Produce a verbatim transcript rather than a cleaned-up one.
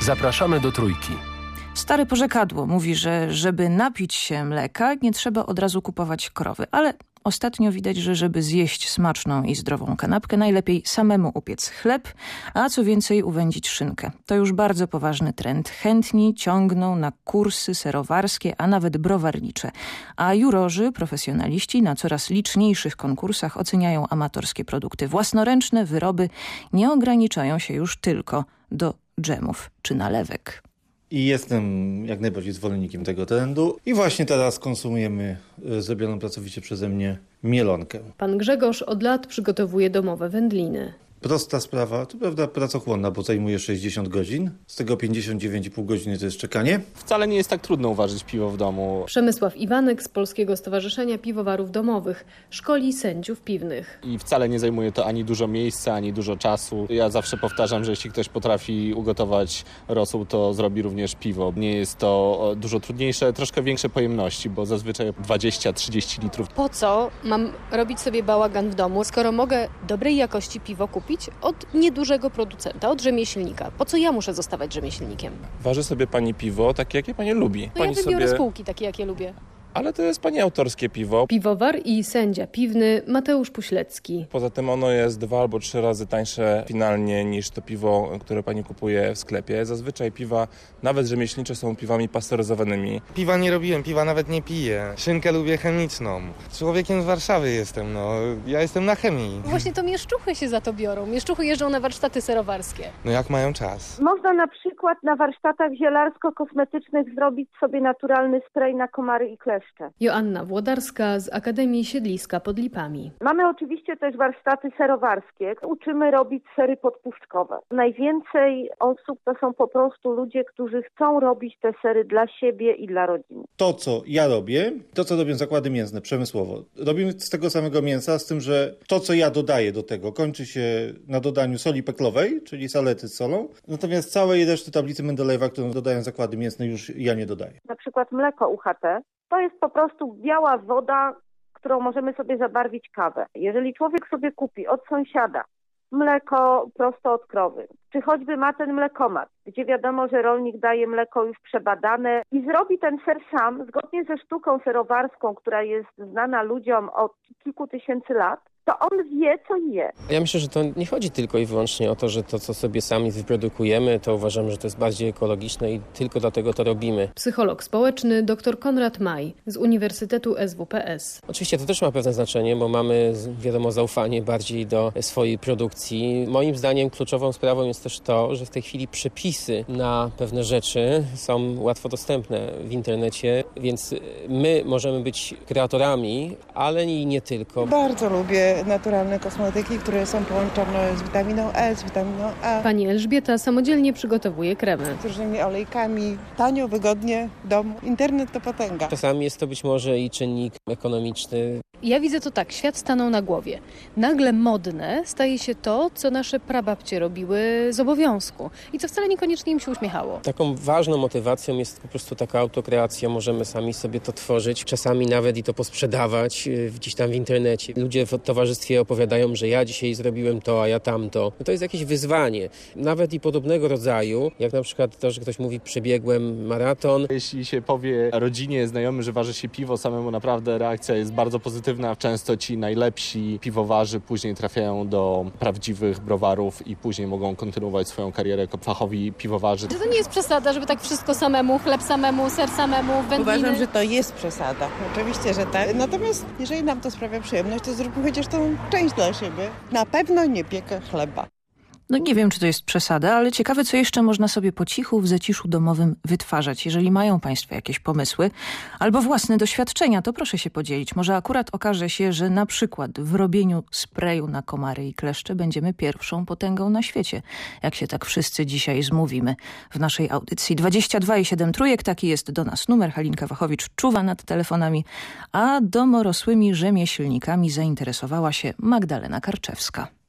Zapraszamy do Trójki. Stare porzekadło mówi, że żeby napić się mleka, nie trzeba od razu kupować krowy, ale ostatnio widać, że żeby zjeść smaczną i zdrową kanapkę, najlepiej samemu upiec chleb, a co więcej uwędzić szynkę. To już bardzo poważny trend. Chętni ciągną na kursy serowarskie, a nawet browarnicze. A jurorzy, profesjonaliści na coraz liczniejszych konkursach oceniają amatorskie produkty. Własnoręczne wyroby nie ograniczają się już tylko do dżemów czy nalewek. I jestem jak najbardziej zwolennikiem tego trendu. I właśnie teraz konsumujemy zrobioną pracowicie przeze mnie mielonkę. Pan Grzegorz od lat przygotowuje domowe wędliny. Prosta sprawa, to prawda pracochłonna, bo zajmuje sześćdziesiąt godzin. Z tego pięćdziesiąt dziewięć i pół godziny to jest czekanie. Wcale nie jest tak trudno uważać piwo w domu. Przemysław Iwanek z Polskiego Stowarzyszenia Piwowarów Domowych szkoli sędziów piwnych. I wcale nie zajmuje to ani dużo miejsca, ani dużo czasu. Ja zawsze powtarzam, że jeśli ktoś potrafi ugotować rosół, to zrobi również piwo. Nie jest to dużo trudniejsze, troszkę większe pojemności, bo zazwyczaj dwadzieścia trzydzieści litrów. Po co mam robić sobie bałagan w domu, skoro mogę dobrej jakości piwo kupić od niedużego producenta, od rzemieślnika? Po co ja muszę zostawać rzemieślnikiem? Waży sobie pani piwo takie, jakie pani lubi. No pani ja wybiorę sobie... spółki takie, jakie lubię. Ale to jest pani autorskie piwo. Piwowar i sędzia piwny Mateusz Puślecki. Poza tym ono jest dwa albo trzy razy tańsze finalnie niż to piwo, które pani kupuje w sklepie. Zazwyczaj piwa, nawet rzemieślnicze, są piwami pasteryzowanymi. Piwa nie robiłem, piwa nawet nie piję. Szynkę lubię chemiczną. Człowiekiem z Warszawy jestem, no. Ja jestem na chemii. Właśnie to mieszczuchy się za to biorą. Mieszczuchy jeżdżą na warsztaty serowarskie. No jak mają czas. Można na przykład na warsztatach zielarsko-kosmetycznych zrobić sobie naturalny spray na komary i kleszcze. Joanna Włodarska z Akademii Siedliska pod Lipami. Mamy oczywiście też warsztaty serowarskie. Uczymy robić sery podpuszczkowe. Najwięcej osób to są po prostu ludzie, którzy chcą robić te sery dla siebie i dla rodziny. To, co ja robię, to, co robią zakłady mięsne przemysłowo, robimy z tego samego mięsa, z tym, że to, co ja dodaję do tego, kończy się na dodaniu soli peklowej, czyli salety z solą, natomiast całej reszty tablicy Mendelejewa, którą dodają zakłady mięsne, już ja nie dodaję. Na przykład mleko U H T to jest po prostu biała woda, którą możemy sobie zabarwić kawę. Jeżeli człowiek sobie kupi od sąsiada mleko prosto od krowy, czy choćby ma ten mlekomat, gdzie wiadomo, że rolnik daje mleko już przebadane i zrobi ten ser sam, zgodnie ze sztuką serowarską, która jest znana ludziom od kilku tysięcy lat, to on wie, co je. Ja myślę, że to nie chodzi tylko i wyłącznie o to, że to, co sobie sami wyprodukujemy, to uważamy, że to jest bardziej ekologiczne i tylko dlatego to robimy. Psycholog społeczny dr Konrad Maj z Uniwersytetu S W P S. Oczywiście to też ma pewne znaczenie, bo mamy, wiadomo, zaufanie bardziej do swojej produkcji. Moim zdaniem kluczową sprawą jest też to, że w tej chwili przepisy na pewne rzeczy są łatwo dostępne w internecie, więc my możemy być kreatorami, ale i nie tylko. Bardzo lubię naturalne kosmetyki, które są połączone z witaminą E, z witaminą A. Pani Elżbieta samodzielnie przygotowuje kremy. Z różnymi olejkami, tanio, wygodnie, w domu. Internet to potęga. Czasami jest to być może i czynnik ekonomiczny. Ja widzę to tak, świat stanął na głowie. Nagle modne staje się to, co nasze prababcie robiły z obowiązku i co wcale niekoniecznie im się uśmiechało. Taką ważną motywacją jest po prostu taka autokreacja. Możemy sami sobie to tworzyć, czasami nawet i to posprzedawać gdzieś tam w internecie. Ludzie w towarzystwie opowiadają, że ja dzisiaj zrobiłem to, a ja tamto. No to jest jakieś wyzwanie. Nawet i podobnego rodzaju, jak na przykład to, że ktoś mówi, przebiegłem maraton. Jeśli się powie rodzinie, znajomym, że waży się piwo samemu, naprawdę reakcja jest bardzo pozytywna. Często ci najlepsi piwowarzy później trafiają do prawdziwych browarów i później mogą kontynuować swoją karierę jako fachowi piwowarzy. Czy to nie jest przesada, żeby tak wszystko samemu, chleb samemu, ser samemu, wędliny? Uważam, że to jest przesada. Oczywiście, że tak. Natomiast jeżeli nam to sprawia przyjemność, to zróbmy chociaż tą część dla siebie. Na pewno nie piekę chleba. No nie wiem, czy to jest przesada, ale ciekawe, co jeszcze można sobie po cichu w zaciszu domowym wytwarzać. Jeżeli mają Państwo jakieś pomysły albo własne doświadczenia, to proszę się podzielić. Może akurat okaże się, że na przykład w robieniu sprayu na komary i kleszcze będziemy pierwszą potęgą na świecie. Jak się tak wszyscy dzisiaj zmówimy w naszej audycji. dwadzieścia dwa i siedem trójek, taki jest do nas numer. Halinka Wachowicz czuwa nad telefonami, a domorosłymi rzemieślnikami zainteresowała się Magdalena Karczewska.